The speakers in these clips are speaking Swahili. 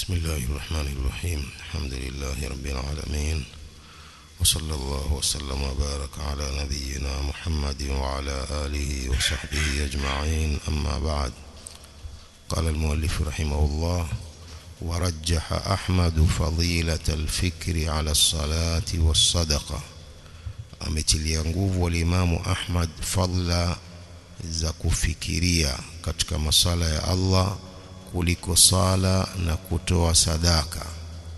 بسم الله الرحمن الرحيم. الحمد لله رب العالمين، وصلى الله وسلم وبارك على نبينا محمد وعلى آله وصحبه أجمعين. أما بعد، قال المؤلف رحمه الله: ورجح أحمد فضيلة الفكر على الصلاة والصدقة. ametilia nguvu al-Imam Ahmad fadla za kufikiria katika masala ya Allah kuliko sala na kutoa sadaka.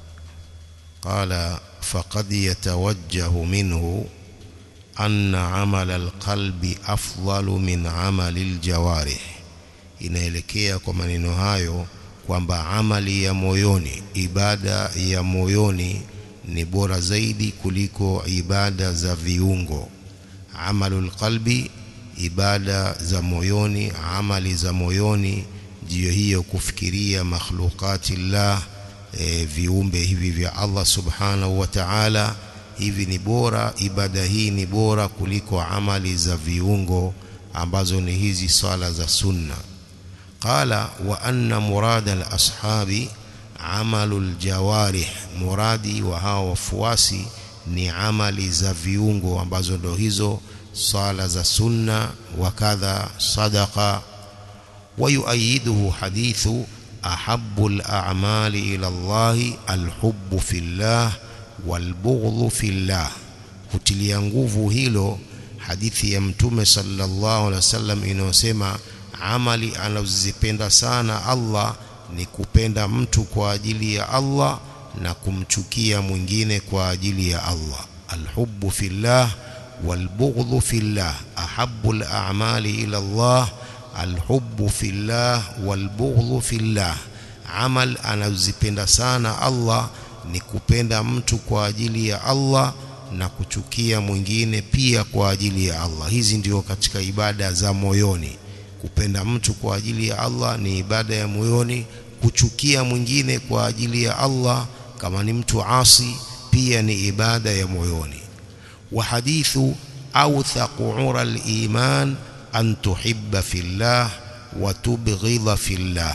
Qala faqad yatawajjahu minhu anna amal al-qalbi afdalu min amali al-jawarih. Inaelekea kwa maneno hayo kwamba amali ya moyoni, ibada ya moyoni ni bora zaidi kuliko ibada za viungo. Amalul qalbi, ibada za moyoni, amali za moyoni, ndio hiyo kufikiria makhluqatillah, viumbe hivi vya Allah subhanahu wa ta'ala. Hivi ni bora, ibada hii ni bora kuliko amali za viungo ambazo ni hizi sala za sunna. Qala wa anna murada al-ashabi amalul jawarih, muradi wa hao wafuasi ni amali za viungo ambazo ndo hizo sala za sunna wa kadha sadaqa. Wa yuayiduhu hadithu ahabbul a'mali ila Allah alhubbu fillah walbughdhu fillah. Hutilia nguvu hilo hadithi ya Mtume sallallahu alaihi wasallam inayosema amali anazipenda sana Allah ni kupenda mtu kwa ajili ya Allah na kumchukia mwingine kwa ajili ya Allah. Alhubbu fillah walbughdhu fillah. Ahabbul a'mali ila Allah alhubbu fillah walbughdhu fillah. Amal anazipenda sana Allah ni kupenda mtu kwa ajili ya Allah na kuchukia mwingine pia kwa ajili ya Allah. Hizi ndio katika ibada za moyoni. Kupenda mtu kwa ajili ya Allah ni ibada ya moyoni. Kuchukia mwingine kwa ajili ya Allah kama ni mtu asi pia ni ibada ya moyoni. Wa hadithu awthaqu ura al-iman an tuhibba fillah wa tubghidha fillah.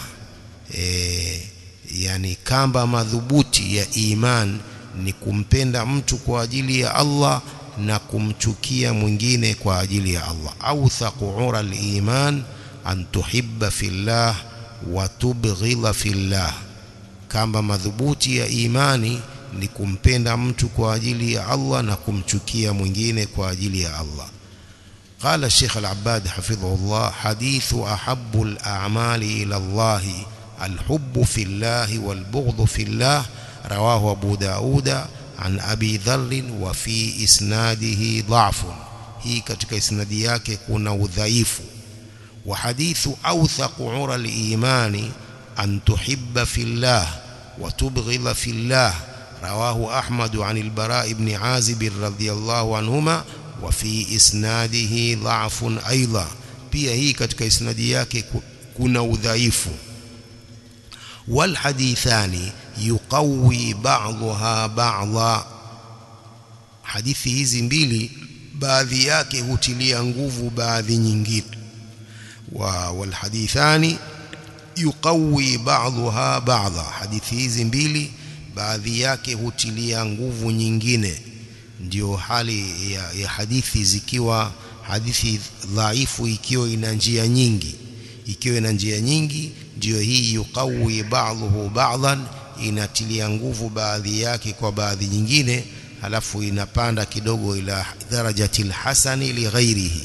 Yani kamba madhubuti ya iman ni kumpenda mtu kwa ajili ya Allah na kumchukia mwingine kwa ajili ya Allah. Awthaqu ura al-iman an tuhibba fillah wa tubghidha fillah. Kamba madhubuti ya imani ni kumpenda mtu kwa ajili ya Allah na kumchukia mwingine kwa ajili ya Allah. Qala Sheikh Al-Abbad hafidhahullah: hadithu ahabbul a'mali ila Allah alhubbu fillah walbughdhu fillah, rawahu Abu Daud an Abi Dharr wa fi isnadihi dha'fun. Hii katika isnadi yake kuna udhaifu. Wa hadithu awthaqu ura al-imani an tuhibba fillah wa tubghidha fillah, rawahu Ahmad an al-Bara ibn Azib radhiyallahu anhuma wa fi isnadihi dha'fun aidha. Pia hii katika isnadi yake kuna udhaifu. Wal hadithani yuqawi ba'daha ba'dha. Hadithi hizi mbili baadhi yake hutilia nguvu baadhi nyingine. Wal hadithani yuqawi ba'daha ba'dha. Hadithi hizi mbili baadhi yake hutilia nguvu nyingine. Ndio hali ya hadithi zikiwa hadithi dhaifu ikiwa ina njia nyingi. Ikiwa ina njia nyingi ndio hii yuqawi ba'dahu ba'dhan, inatilia nguvu baadhi yake kwa baadhi nyingine, halafu inapanda kidogo ila darajatil hasani li ghairihi.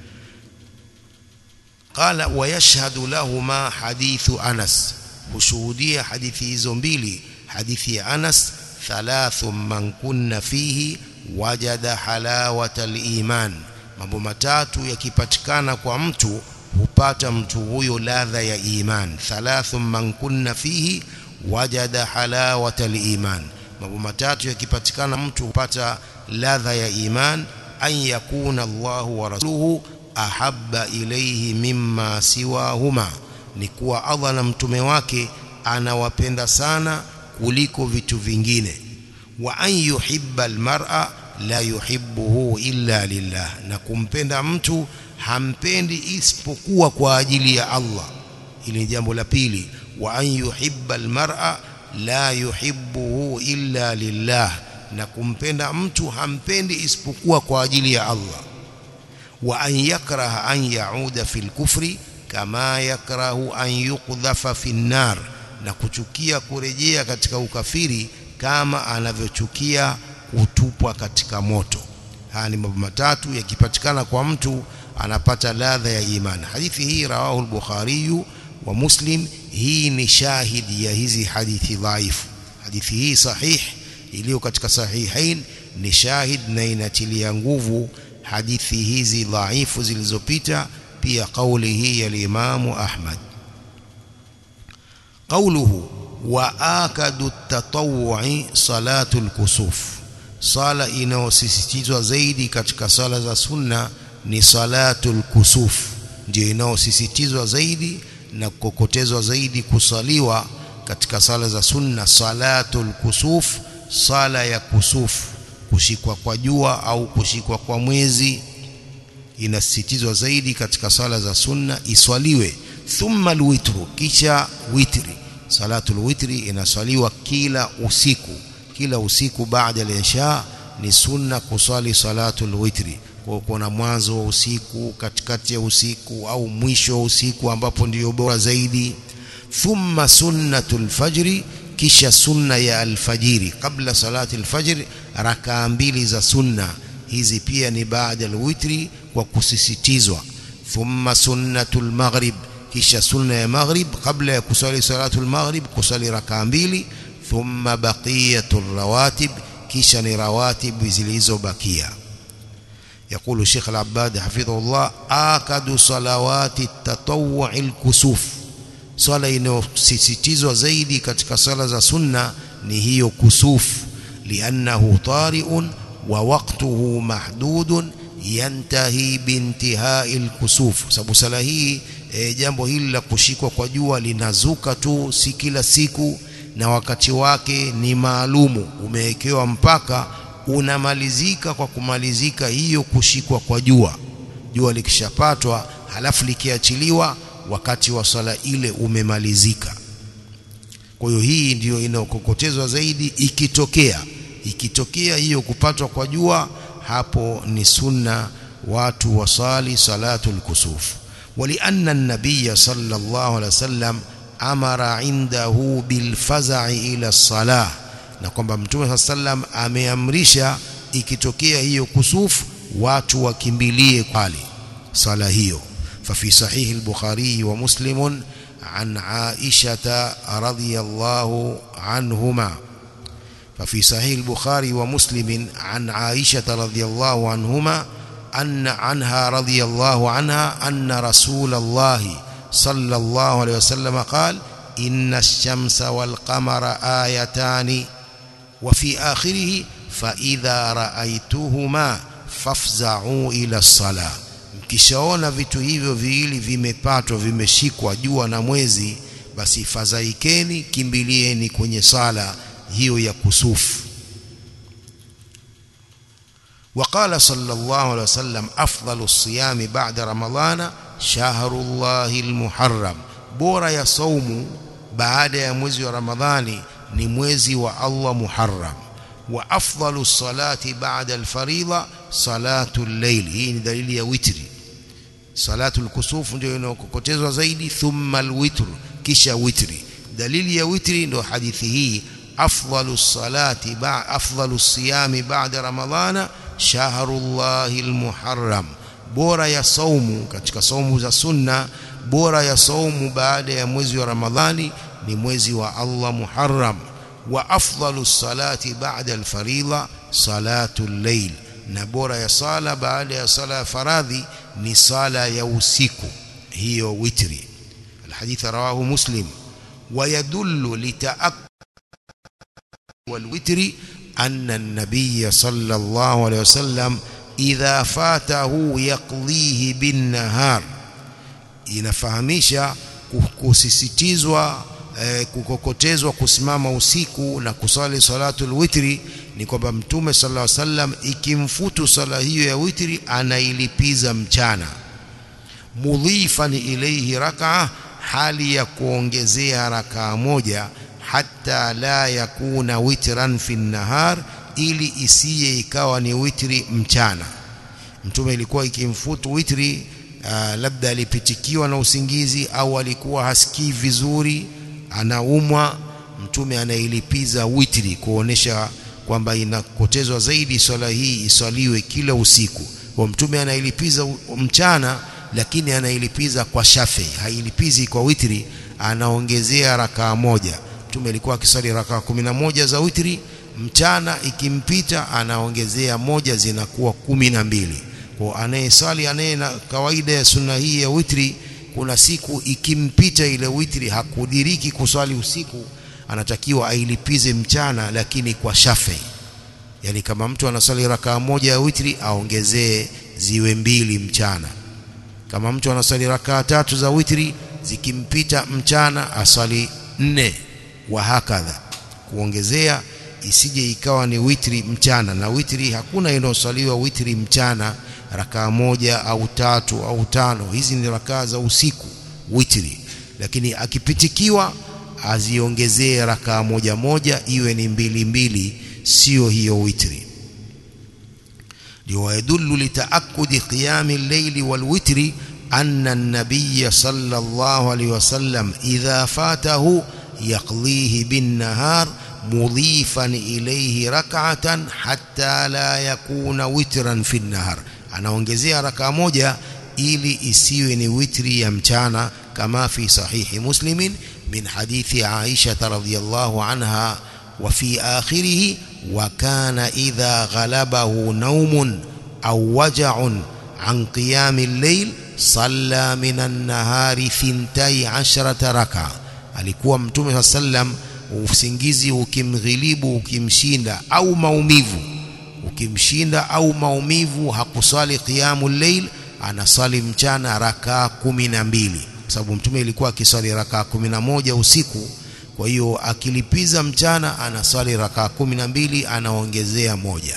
Qala wa yashhadu lahuma hadithu Anas. Hushuhudia hadithi hizo mbili, hadithi ya Anas: thalathu man kunna fihi wajada halawata al-iman. Mambo matatu yakipatikana kwa mtu hupata mtu huyo ladha ya iman. Thalathu man kunna fihi wajada halawata al-iman. Mambo matatu yakipatikana mtu hupata ladha ya iman. An yakuna Allahu wa rasuluhu ahabba ilayhi mimma siwahuma, ni kuwa Allah na mtume wake anawapenda sana kuliko vitu vingine. Wa an yuhibba almar'a la yuhibbuhu illa lillah, na kumpenda mtu hampendi isipokuwa kwa ajili ya Allah. Hili ni jambo la pili. Wa an yuhibba almar'a la yuhibbuhu illa lillah, na kumpenda mtu hampendi isipokuwa kwa ajili ya Allah. Wa an yakraha an yauda fil kufri kama yakrahu an yuqdhafa fin nar, na kuchukia kurejea katika ukafiri kama anavyochukia kutupwa katika moto. Haya ni mambo matatu yakipatikana kwa mtu anapata ladha ya imani. Hadithi hii rawahu al-Bukhari wa Muslim. Hii ni shahidi ya hizi hadithi dhaifu. Hadithi hii sahih iliyo katika sahihain ni shahid na inatilia nguvu hadithi hizi dhaifu zilizopita. Pia kauli hii ya Imam Ahmad, qawluhu wa akadu at-tatawwu'i salatul kusuf, sala inayosisitizwa zaidi katika sala za sunna ni salatul kusuf, ndio inayosisitizwa zaidi na kukokotezwa zaidi kusaliwa katika sala za sunna. Salatul kusuf, sala ya kusuf, kushikwa kwa jua au kushikwa kwa mwezi, inasisitizwa zaidi katika sala za sunna iswaliwe. Thumma alwitru, kisha witri. Salatul witri inaswaliwa kila usiku baada ya isha. Ni sunna kusali salatul witri, kwa kuna mwanzo wa usiku, katikati ya usiku au mwisho wa usiku ambapo ndio bora zaidi. Thumma sunnatul fajri, kisha sunna ya alfajiri. Kabla salati alfajr rakaa 2 za sunna, hizi pia ni baada ya witri kwa kusisitizwa. Thumma sunnatul maghrib, kisha sunna ya maghrib kabla ya kusali salatul maghrib kusali rakaa 2. Thumma baqiyatur rawatib, kisha ni rawatib zilizobakia. يقول الشيخ العباد حفظه الله آكد صلوات التطوع الكسوف, swala inayosisitizwa zaidi katika sala za sunna ni hiyo kusuf. Liannahu tari'un wa waqtuhu mahdudun yantahi bintihai alkusuf, sababu sala hii jambo hili la kushikwa kwa jua linazuka tu si kila siku, na wakati wake ni maalumu, umewekewa mpaka unamalizika kwa kumalizika hiyo kushikwa kwa jua. Jua likishapatwa halafu likiachiliwa, wakati wa sala ile umemalizika. Kwa hiyo hii ndio inayokokotezwa zaidi. Ikitokea hiyo kupatwa kwa jua, hapo ni sunna watu wasali salatul kusuf. Walianna an-nabiy sallallahu alaihi wasallam amara indahu bilfaza'i ila as-salah, na kwamba Mtume sallam ameamrisha ikitokea hiyo kusuf watu wakimbilie pale sala hiyo. ففي صحيح البخاري ومسلم عن عائشة رضي الله عنهما ففي صحيح البخاري ومسلم عن عائشة رضي الله عنهما عنها رضي الله عنها أن رسول الله صلى الله عليه وسلم قال إن الشمس والقمر آيتان وفي آخره فإذا رأيتهما فافزعوا إلى الصلاة. Mkishaona vitu hivyo viwili vimepatwa, vimeshikwa, jua na mwezi, basi fadhaikeni, kimbilieni kwenye sala hiyo ya kusufu. وقال صلى الله عليه وسلم أفضل الصيام بعد رمضان شهر الله المحرم, bora ya saumu baada ya mwezi wa Ramadhani ni mwezi wa Allah Muharram. Wa afdalu salati ba'da al-fariida salatul layl, hii ni dalili ya witri. Salatul kusuf ndio inayokokotezwa zaidi. Thumma al-witr, kisha witri. Dalili ya witri ndio hadithi hii, afdalu salati afdalu siyami ba'da ramadhana shahrullahi al-muharram, bora ya saumu katika saumu za sunna, bora ya saumu baada ya mwezi wa Ramadhani ni mwezi wa Allah Muharram. Wa afdalu salati ba'da al-fariida salatul layl, na bora ya sala baada ya sala ya faradhi ni sala ya usiku, hiyo witri. Alhadith rawahu Muslim. Wa yadullu lita'akkud wal witri anna an-nabiy sallallahu alayhi wasallam idha fatahu yaqdihi bin nahar, inafahamisha kusisitizwa kukokotezwa kusimama usiku na kusali salatul witri ni kwamba Mtume sallallahu alaihi wasallam ikimfutu sala hiyo ya witri anailipiza mchana. Mudhifan ilayhi rak'a, hali ya kuongezea rak'a moja, hatta la yakuna witran fi nahar, ili isiye ikawa ni witri mchana. Mtume ilikuwa ikimfutu witri labda alipitikiwa na usingizi au alikuwa hasikii vizuri, anaumwa, Mtume anailipiza witri kuonesha kwamba inakotezwa zaidi swala hii iswaliwe kila usiku. Kwa Mtume anailipiza mchana, lakini anailipiza kwa shafi, hailipizi kwa witri, anaongezea rakaa moja. Mtume alikuwa akisali rakaa 11 za witri, mchana ikimpita anaongezea moja, zinakuwa 12. Kwa anayesali na kawaida ya sunna hii ya witri, kuna siku ikimpita ile witri hakudiriki kusali usiku, anatakiwa ailipize mchana, lakini kwa shafi. Yani kama mtu anasali rakaa moja ya witri, aongezee ziwe 2 mchana. Kama mtu anasali rakaa 3 za witri, zikimpita mchana asali 4, wa hakadha, kuongezea isije ikawa ni witri mchana. Na witri hakuna inayosaliwa witri mchana rakaa 1 au 3 au 5, hizi ni rakaa za usiku witri. Lakini akipitikiwa aziongezee rakaa 1 iwe ni 2, sio hiyo witri. Liwadullu litaakkudi qiyami al-layli wal-witri anna an-nabiy sallallahu alayhi wasallam idha fatahu yaqlihi bin-nahar mudhifan ilayhi rak'atan hatta la yakuna witran fi an-nahar. Anaongezea rakaa 1 ili isiwe ni witri ya mchana, kama fi sahihi Muslimin min hadithi Aisha radhiyallahu anha, wa fi akhirih wa kana idha ghalabahu nawmun aw waja'un an qiyam al-layl salla min an-nahari 12 rak'a. Alikuwa Mtume sallam usingizi ukimghilibu, ukimshinda au maumivu, hakusali qiyamul layl, anasali mchana rakaa 12, kwa sababu Mtume ilikuwa akisali rakaa 11 usiku. Kwa hiyo akilipiza mchana anasali rakaa 12, anaongezea 1.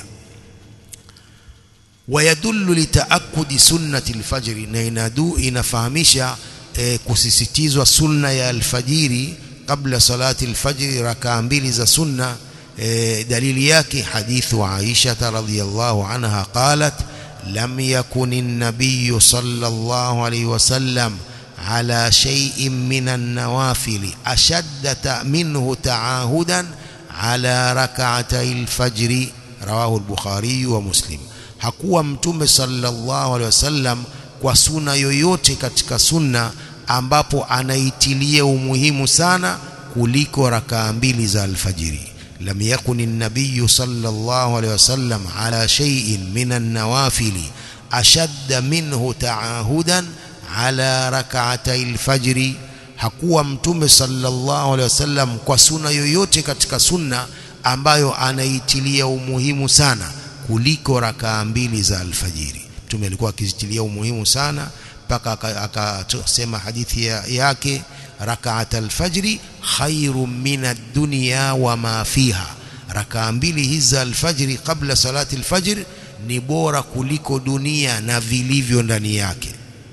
Wayadullu litaakkudi sunnati al-fajr, na inafahamisha kusisitizwa sunna ya alfajiri kabla salati al-fajr, rakaa 2 za sunna. dalili yake hadithu Aisha radhiyallahu anha qalat lam yakun an-nabiy sallallahu alayhi wasallam ala shay'in min an-nawafil ashadda minhu ta'ahudan ala rak'atay al-fajr, rawahu al-Bukhari wa Muslim. Hakuwa mtume sallallahu alayhi wasallam kwa sunna yoyote katika sunna ambapo anaitilia umuhimu sana kuliko rakaa 2 za alfajiri. Lam yakun an-nabiy sallallahu alayhi wasallam ala shay'in min an-nawafil ashadda minhu ta'ahudan ala rak'atay al-fajr. Hakuwa mtume sallallahu alayhi wasallam kwa sunna yoyote katika sunna ambayo anaitilia umuhimu sana kuliko rakaa 2 za alfajiri. Mtume alikuwa akizitilia umuhimu sana mpaka akasema hadithi yake, rak'at al-fajr khairun min ad-dunya wa ma fiha. Rakaa 2 hizi al-fajr kabla salati al-fajr ni bora kuliko dunia na vilivyo ndani yake.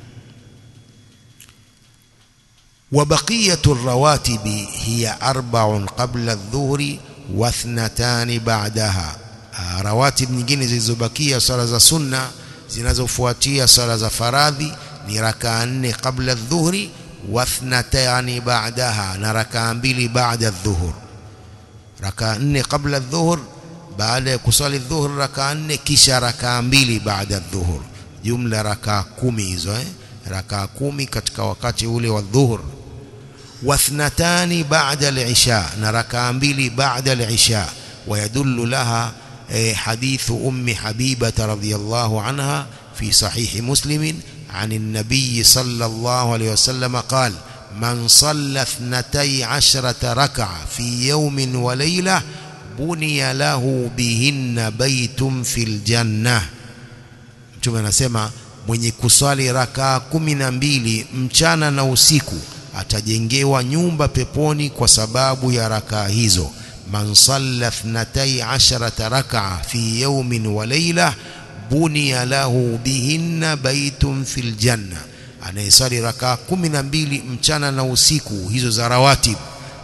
Wa baqiyatu ar-rawatib hiya 4 qabla adh-dhuhri wa 2 ba'daha. Rawatib nyingine zilizobakia sala za sunna zinazofuatia sala za faradhi ni rakaa 4 kabla adh-dhuhri wa 2 ba'daha, na rakaa 2 ba'da adh-dhuhur. Rakaa 4 kabla adh-dhuhur, baada ya kusali adh-dhuhur rakaa 4, kisha rakaa 2 ba'da adh-dhuhur. Jumla rakaa 10 hizo, rakaa 10 katika wakati ule wa adh-dhuhur. Wa 2 ba'da al-isha, na rakaa 2 ba'da al-isha. ويدل لها حديث أم حبيبة رضي الله عنها في صحيح مسلم عن النبي صلى الله عليه وسلم قال من صلى 12 ركعة في يوم وليلة بني له بهن بيت في الجنة. Mtume anasema mwenye kusali rakaa 12 mchana na usiku atajengewa nyumba peponi kwa sababu ya rakaa hizo. Man salla 12 rak'a fi yawmin wa layla buniya lahu bihinna baytun fil janna. Anayesali rakaa 12 mchana na usiku hizo za rawatib,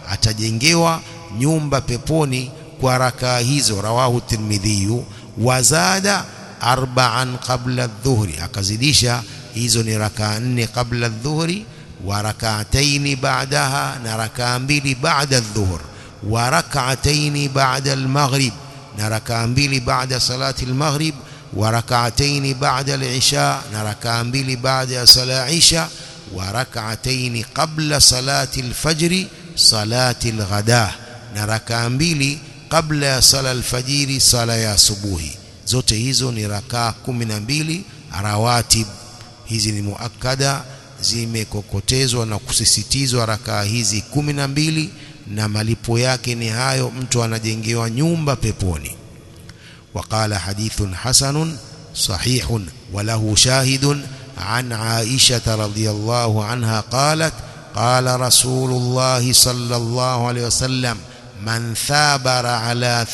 atajengewa nyumba peponi kwa rakaa hizo. Rawahu Tirmidhi. Wazada 4 qabla adh-dhuhri, akazidisha hizo ni rakaa 4 qabla adh-dhuhri, wa rak'atayn ba'daha, na rakaa 2 ba'da adh-dhuhr, wa rak'atayn ba'da al-maghrib, na rakaa 2 ba'da salati al-maghrib, wa rak'atayn ba'da al-isha, na rakaa 2 ba'da salati isha, wa rak'atayn qabla salati al-fajr salati al-ghadah, na rakaa 2 kabla ya sala al-fajiri, sala ya asubuhi. Zote hizo ni rakaa 12 rawatib. Hizi ni muakkada, zimekokotezwa na kusisitizwa rakaa hizi 12, na malipo yake ni hayo, mtu anajengewa nyumba peponi. Waqala hadithun hasanun sahihun wa lahu shahidun an Aisha radhiyallahu anha qalat qala Rasulullah sallallahu alayhi wasallam man thabara ala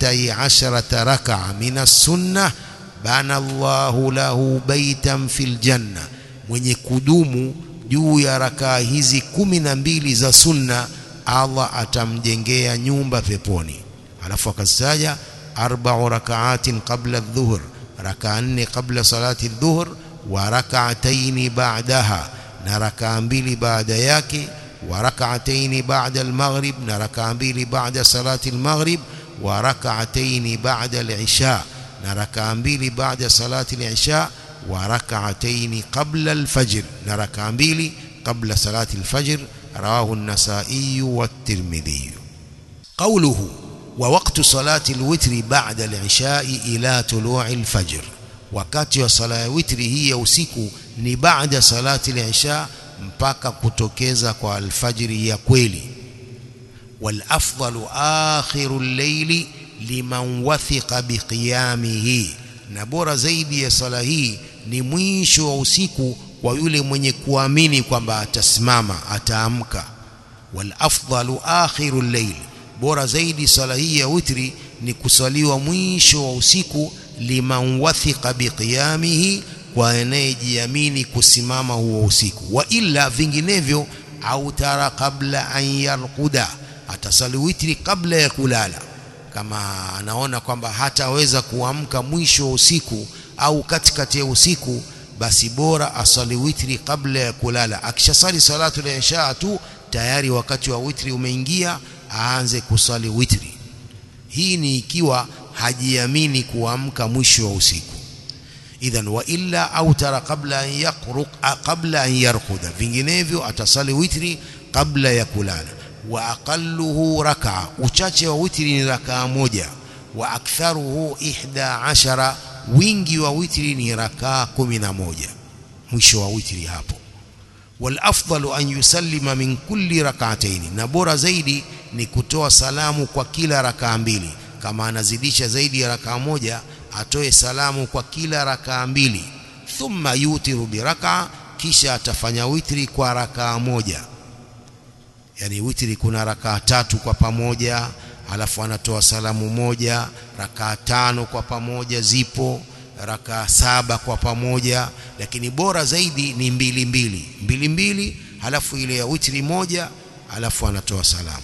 12 rak'a min as-sunnah bana Allahu lahu baytan fil janna, mwenye kudumu juu ya rakaa hizi 12 za sunna Allah atamjengea nyumba peponi. Alafu akasaja 4 rak'atin qabla adh-dhuhr, rakaa 4 qabla salati adh-dhuhr, wa rak'atayn ba'daha, na rakaa 2 baada yake, wa rak'atayn ba'da al-maghrib, na rakaa 2 ba'da salati al-maghrib, wa rak'atayn ba'da al-isha, na rakaa 2 baada salati al-isha, wa rak'atayn qabla al-fajr, na rakaa 2 qabla salati al-fajr. Rawahu an-Nasa'i wa at-Tirmidhi. Qawluhu wa waqtu salati al-witri ba'da al-isha'i ila tulu'i al-fajr, wakati wa sala ya witri hii ya usiku ni baada salati al-isha mpaka kutokeza kwa alfajiri ya kweli. Wal afdalu akhiru al-layli liman wathiqa biqiyamihi, na bora zaidi ya sala hii ni mwisho wa usiku kwa yule mwenye kuamini kwamba atasimama, ataamka. Wal afdalu akhiru al-layl, bora zaidi sala hii ya witri ni kusaliwa mwisho wa usiku, liman wathiqa biqiyamihi, kwa anayejiamini kusimama huo usiku. Wa illa vinginevyo, au tara qabla an yarquda, atasali witri kabla ya kulala. Kama anaona kwamba hataweza kuamka mwisho wa usiku au katikati ya usiku, basi bora asali witri kabla ya kulala. Akishasali salatu al-isha tu tayari wakati wa witri umeingia, aanze kusali witri. Hii ni ikiwa hajiamini kuamka mwisho wa usiku. Idhan wa illa autara qabla an yarquda, vinginevyo atasali witri kabla ya kulala. Wa aqalluhu rak'a, uchache wa witri ni rakaa 1. Wa aktharuhu 11, wingi wa witri ni rakaa 11, mwisho wa witri hapo. Wal afdalu an yusallima min kulli rak'atayn, na bora zaidi ni kutoa salamu kwa kila rakaa 2. Kama anazidisha zaidi ya rakaa 1, atoe salamu kwa kila rakaa 2. Thumma yutiru bi rak'a, kisha atafanya witri kwa rakaa 1. Yani witri kuna rakaa 3 kwa pamoja, alafu anatoa salamu 1. Rakaa 5 kwa pamoja zipo, rakaa 7 kwa pamoja, lakini bora zaidi ni 2 halafu ile ya witri 1, alafu anatoa salamu.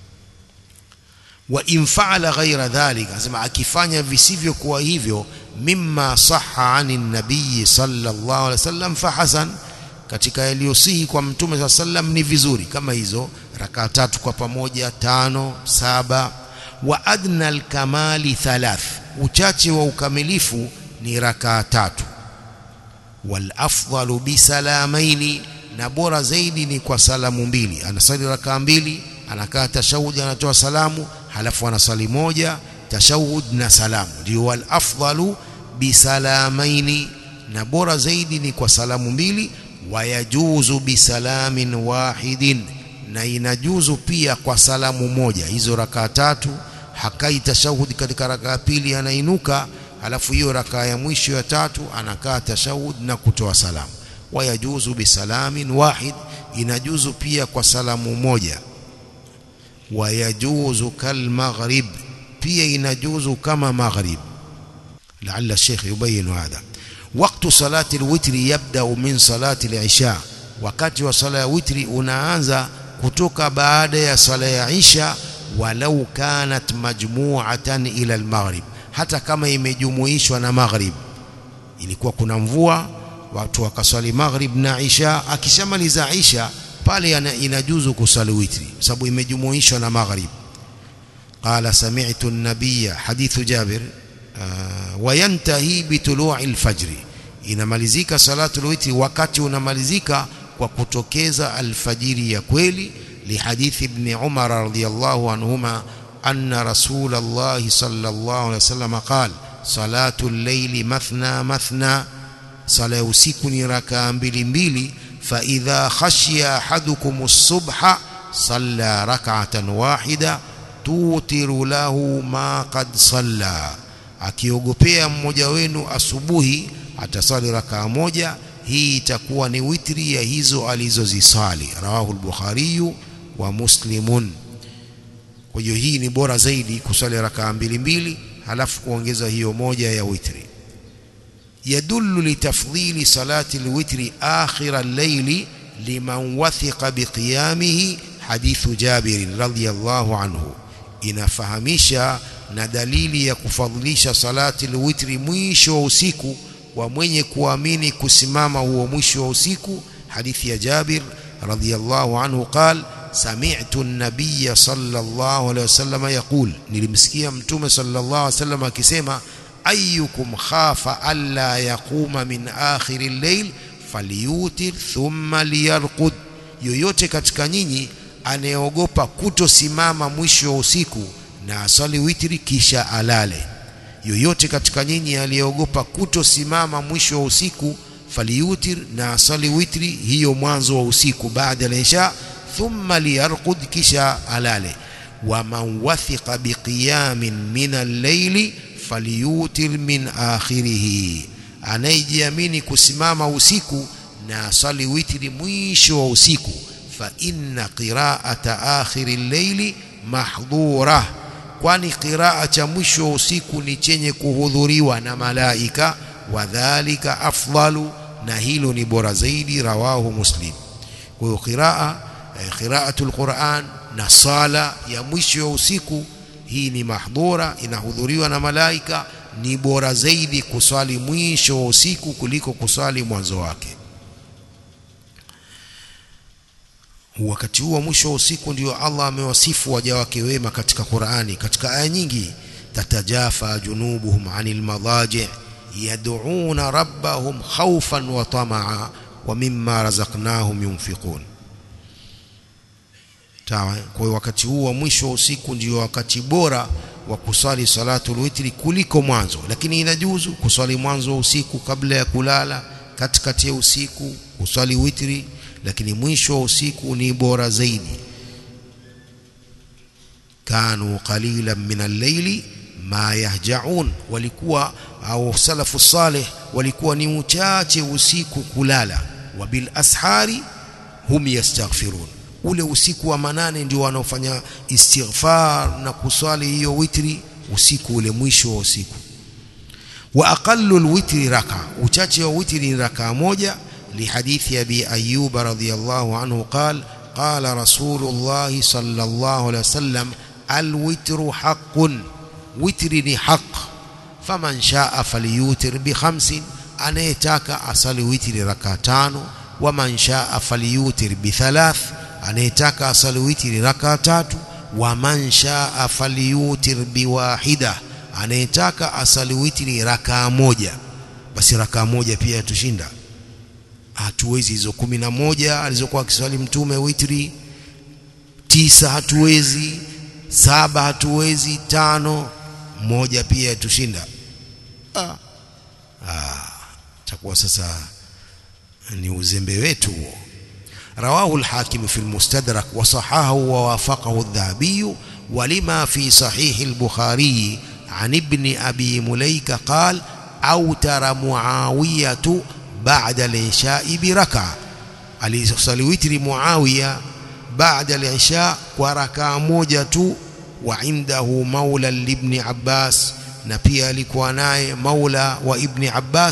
Wa in fa'ala ghayra dhalika, asema akifanya visivyo kuwa hivyo, mimma sahha 'anin nabiy sallallahu alaihi wasallam fa hasan, katika yaliyosihi kwa mtume sallallahu alaihi wasallam ni vizuri, kama hizo rakaa 3 kwa pamoja, 5, 7. Wa adna al-kamali 3, uchache wa ukamilifu ni rakaa 3. Wal afdalu bi salamaini, na bora zaidi ni kwa salamu 2. Anasali rakaa 2, anakaa tashahud, anatoa salamu, halafu anasali 1 tashahud na salamu. Ndio wal afdalu bi salamaini, na bora zaidi ni kwa salamu 2. Wayajuzu bi salamin wahidin, na inajuzu pia kwa salamu 1. Hizo rakaa 3 hakai tashahud katika rakaa 2, anainuka, halafu hiyo rakaa ya mwisho ya 3 anakaa tashahud na kutoa salamu. Wayajuzu bi salamin wahid, inajuzu pia kwa salamu 1. Wayajuzu kal maghrib, pia inajuzu kama maghrib. Laalla Sheikh yubayinu hadha. Waqtu salati al-witri yabda min salati al-isha, wakati wa sala ya witri unaanza kutoka baada ya sala ya Isha, walau kanat majmu'atan ila al-maghrib, hata kama imejumuishwa na maghrib. Ilikuwa kuna mvua, watu wakaswali maghrib na Isha, akishamaliza Isha pale inajuzu kusali witri sababu imejumuishwa na maghrib. Qala sami'tu an-nabiyya, hadithu Jabir, wa yantahi bitulu'i al-fajr, inamalizika salatu al-witri wakati unamalizika kwa kutokeza alfajiri ya kweli. Lihadithi ibn Umar radhiyallahu anhuma anna Rasulullah sallallahu alayhi wasallam qala salatu al-layli mathna mathna, sala ya usiku ni rakaa mbili mbili. Fa idha khashiya ahadukum as-subha salla rak'atan wahida tutiru lahu ma qad salla, akiogopea mmoja wenu asubuhi atasali rakaa moja, hii itakuwa ni witri ya hizo alizozisali. Rawahu al-Bukhari wa Muslimun. Kwa hiyo hii ni bora zaidi kusali rakaa mbili mbili halafu kuongeza hiyo moja ya witri. Yadullu litafdhili salati al-witri akhir al-layli liman wathiqa biqiyamihi hadithu Jabir radhiyallahu anhu, inafahamisha na dalili ya kufadhilisha salati al-witri mwisho wa usiku wa mwenye kuamini kusimama huo mwisho wa usiku. Hadithi ya Jabir radhiyallahu anhu qala sami'tu an-nabiy sallallahu alayhi wasallam yaqul, nilimsikia mtume sallallahu alayhi wasallam akisema ayyukum khafa alla yaquma min akhir al-layl falyutir thumma liyarqud, yoyote katika nyinyi anayeogopa kutosimama mwisho wa usiku na asali witri kisha alale. Yoyote katika nyinyi aliyeogopa kutosimama mwisho wa usiku, falyutir, na asali witri hiyo mwanzo wa usiku baada ya Isha, thumma liyarqud, kisha alale. Wa man wathiqa biqiyamin min al-layli falyutir min akhirih, anayejiamini kusimama usiku na asali witri mwisho wa usiku. Fa inna qira'ata akhiri al-layli mahdhura, kwani qiraa cha mwisho wa usiku ni chenye kuhudhuriwa na malaika. Wadhalika afdalu, na hilo ni bora zaidi. Rawahu Muslim. Kwa hiyo qiraatul Qur'an na sala ya mwisho wa usiku, hii ni mahdhura, inahudhuriwa na malaika, ni bora zaidi kuswali mwisho wa usiku kuliko kuswali mwanzo wake. Wakati huo mwisho wa usiku ndio Allah amewasifu waja wake wema katika Qur'ani, katika aya nyingi. Tatajafa junubuhum 'anil madaji' yad'una rabbahum khawfan wa tama'a wa mimma razaqnahum yunfiqun. Sawa. Kwa hiyo wakati huu wa mwisho wa usiku ndio wakati bora wa kusali salatul witri kuliko mwanzo, lakini inajuzu kusali mwanzo wa usiku kabla ya kulala, katikati ya usiku kusali witri, lakini mwisho wa usiku ni bora zaidi. Kanu qalilan min al-layli ma yahja'un, walikuwa au salafu salih walikuwa ni uchache usiku kulala. Wa bil ashari hum yastaghfirun, ule usiku wa manane ndio wanaofanya istighfar na kuswali hiyo witri usiku ule mwisho wa usiku. Wa aqallu al-witri raka, uchache wa witri ni raka moja. Lihadithi Abi Ayyub radhiyallahu anhu qala qala Rasulullah sallallahu alayhi wasallam al-witru haqqun, witri ni haq. Faman shaa falyutir bi khamsin, anayetaka asali witri raka tano. Wa man shaa falyutir bi thalath, anayetaka asali witri raka tatu. Wa man shaa falyutir bi wahida, anayetaka asali witri raka moja. Basi raka moja pia tushinda, hatuwezi hizo 11 alizokuwa akiswali mtume witri, 9 hatuwezi, 7 hatuwezi, 5 moja pia tushinda. Takuwa sasa ni uzembe wetu. Rawahu al-Hakim fi al-Mustadrak wa sahahahu wa wafaqahu adh-Dhahabi wa lima fi sahih al-Bukhari an ibn Abi Mulaika qala awtara Muawiyah ba'da al-Isha bi rak'a, alisali witri Muawiya baada al-Isha kwa rak'a moja tu. Wa indahu maula ibn Abbas, na pia alikuwa naye maula wa ibn Abbas.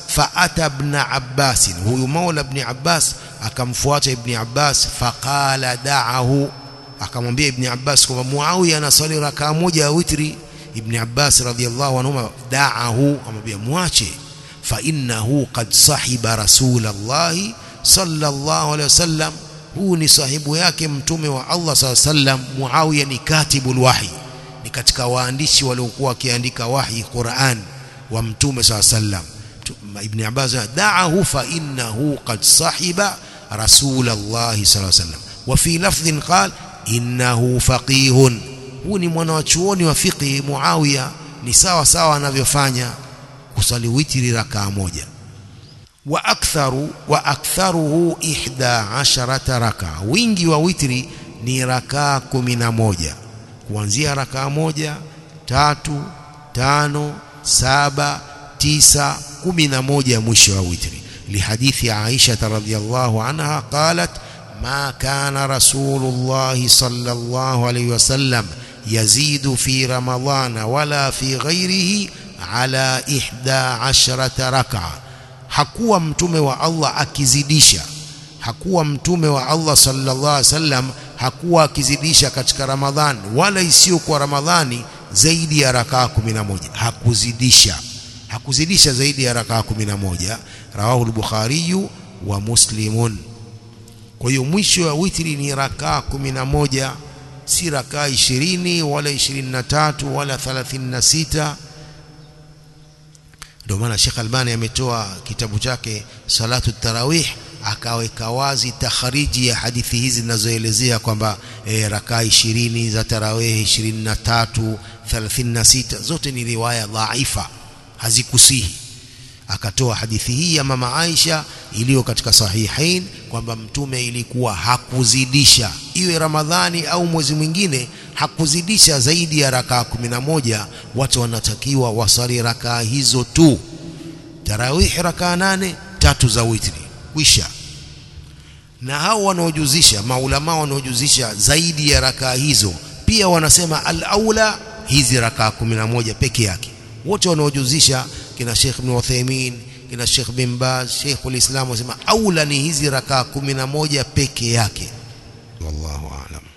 فأتى ابن عباس هو مولى ابن عباس akamfuata ibn Abbas faqala da'ahu akamwambia ibn Abbas kwamba Muawiya anasali rakaa moja ya witri. Ibn Abbas radhiyallahu anhu da'ahu amwambia muache fa innahu qad sahiba rasulullah sallallahu alayhi wasallam huu ni sahibu yake mtume wa Allah sallallahu alayhi wasallam. Muawiya ni katibul wahi ni katika waandishi waliokuwa wakiandika wahi Qur'an wa mtume sallallahu alayhi wasallam. Ibn Abbas da'ahu fa innahu qad sahiba rasulullah sallallahu alayhi wasallam wa fi lafdhin qala innahu faqihun huu ni mwana wa chuoni wa fiqh. Muawiya ni sawa sawa anavyofanya kusali witri rakaa moja. Wa aktharuhu 11 rakaa wingi wa witri ni rakaa 11 kuanzia rakaa moja 3 5 7 9 11 mwisho wa witri. Lihadithi Aisha radhiyallahu anha qalat ما كان رسول الله صلى الله عليه وسلم يزيد في رمضان ولا في غيره على 11 ركعة hakuwa mtume wa Allah akizidisha hakuwa mtume wa Allah sallallahu alaihi wasallam hakuwa akizidisha katika Ramadhan wala isiyo kwa Ramadhani zaidi ya rakaa 11 hakuzidisha zaidi ya rakaa 11. Rawahu al-Bukhari wa Muslimun. Kwa hiyo mwisho wa witri ni rakaa 11 si rakaa 20 wala 23 wala 36. Ndio maana Sheikh Albani ametoa kitabu chake Salatu Tarawih akaweka wazi takhariji ya hadithi hizi zinazoelezea kwamba rakaa 20 za tarawih 23 36 zote ni riwaya dhaifa hazikusihi. Akatoa hadithi hii ya mama Aisha iliyo katika sahihain kwamba mtume ilikuwa hakuzidisha iwe Ramadhani au mwezi mwingine hakuzidisha zaidi ya rakaa 11. Watu wanatakiwa wasali rakaa hizo tu. Tarawih rakaa 8 3 za witri kwisha. Na hao wanaojuzisha maulama wanaojuzisha zaidi ya rakaa hizo pia wanasema al-aula hizi rakaa 11 peke yake. Wote wanaojuzisha kina Sheikh Ibn Uthaymeen kina Sheikh bin Baz Sheikhul Islam wasema aula ni hizi rakaa 11 peke yake. Wallahu a'lam.